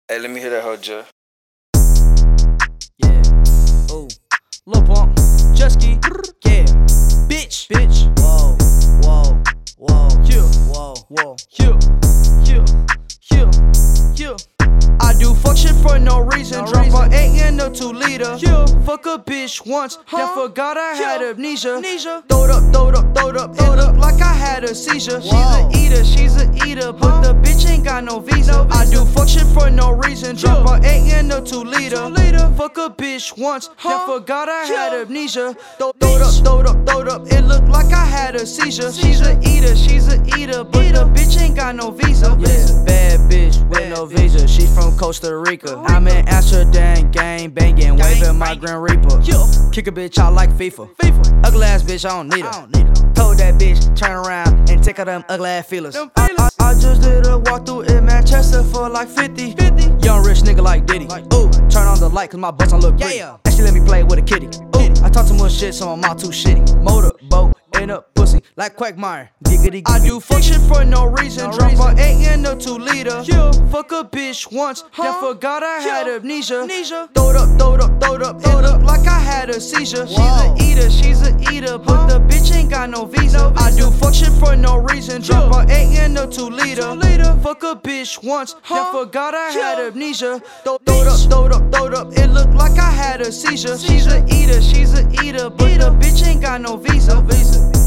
Hey, let me hear that hoe, Joe. Yeah. Ooh. Lil Pump. Jet ski. Yeah. Bitch. Whoa. Whoa. Whoa. Yeah. Whoa. Whoa. Yeah. Yeah. Yeah. Yeah. I do fuck shit for no reason. Drop a 8 in a 2-liter. Yeah. Fuck a bitch once. Then forgot I had amnesia. Throwed up. It look like I had a seizure. She's a eater, but the bitch ain't got no visa. I do fuck shit for no reason. Drop a 8 in a 2-liter. Fuck a bitch once. Then forgot I had amnesia. Throwed up. It look like I had a seizure. She's a eater, but the bitch ain't got no visa. Yeah. Bad bitch with no visa. She's from Costa Rica. I'm in Amsterdam, gang banging, waving my Grim Reaper. Kick a bitch out like FIFA. Ugly ass bitch, I don't need her. Told that bitch, turn around and take out them ugly ass feelers. I just did a walkthrough in Manchester for like 50. Young rich nigga like Diddy. Ooh, turn on the light cause my butts don't look pretty. And she let me play with a kitty. Ooh, I talk too much shit so my mouth too shitty. Motor, boat, end up pussy like Quagmire. Giggity. I do fuck shit for no reason. Drop a 8 in a 2-liter. Fuck a bitch once, then forgot I had amnesia. Throwed up. It look like I had a seizure. She's a eater, but the bitch ain't got no visa. I do fuck shit for no reason. Drop a 8 in a 2-liter. Fuck a bitch once, then forgot I had amnesia. Throwed up. It look like I had a seizure. She's a eater, but the bitch ain't got no visa.